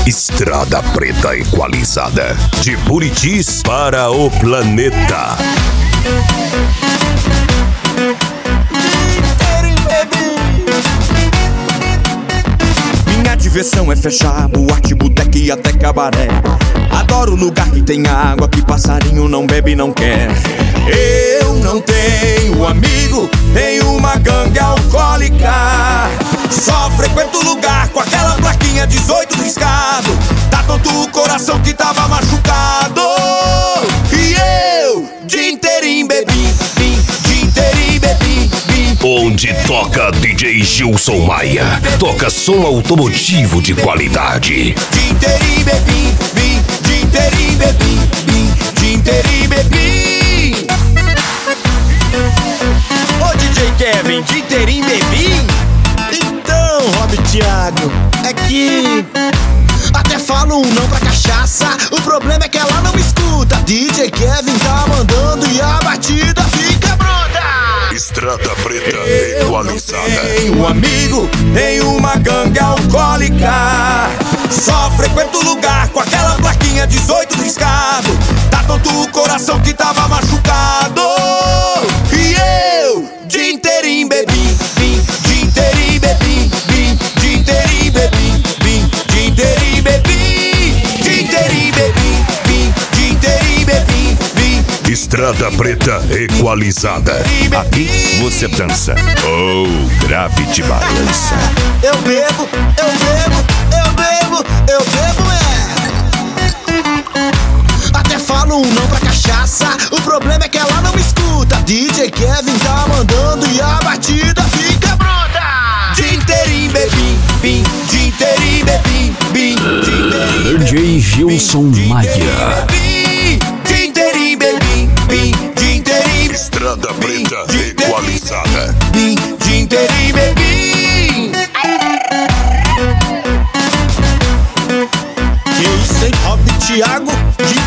Estrada Preta Equalizada, de Buritis para o planeta. Minha diversão é fechar boate, boteca e até cabaré. Adoro lugar que tem água, que passarinho não bebe e não quer. Eu não tenho amigo, tenho uma gangue alcoólica. Só frequento lugar com aquela plaquinha 18 riscado. Tá tonto o coração que tava machucado. E eu, dia inteirinho bebi, dia inteirinho bebi. Onde toca DJ Gilson Maia, toca som automotivo de qualidade. Dia inteirinho bebi, dia inteirinho bebi, dia inteirinho bebi. Ô DJ Kevin, dia inteirinho bebi? Então, Rob Thiago, é que até falo um não pra cachaça. O problema é que ela não me escuta. DJ Kevin tá mandando e a batida fica bruta. Estrada Preta Equalizada. Tenho amigo, tenho uma gangue alcoólica. Só frequento lugar com aquela plaquinha 18 riscado. Tá tonto o coração que tava machucado. E eu, dia inteirinho bebi, dia inteirinho bebi, dia inteirinho bebi, dia inteirinho bebi, dia inteirinho bebi, dia inteirinho bebi. Estrada Preta Equalizada. Aqui você dança ou grave de balança. Eu bebo, eu bebo, eu bebo, eu bebo, Até falo um não pra cachaça. O problema é que ela não me escuta. DJ Kevin tá mandando e a batida fica bruta. Dia inteirinho bebi, dia inteirinho bebi, DJ Gilson Maia. Dia inteirinho bebi, dia inteirinho. Estrada Preta Equalizada. Dia inteirinho bebi. Que isso, hein? Rob Thiago,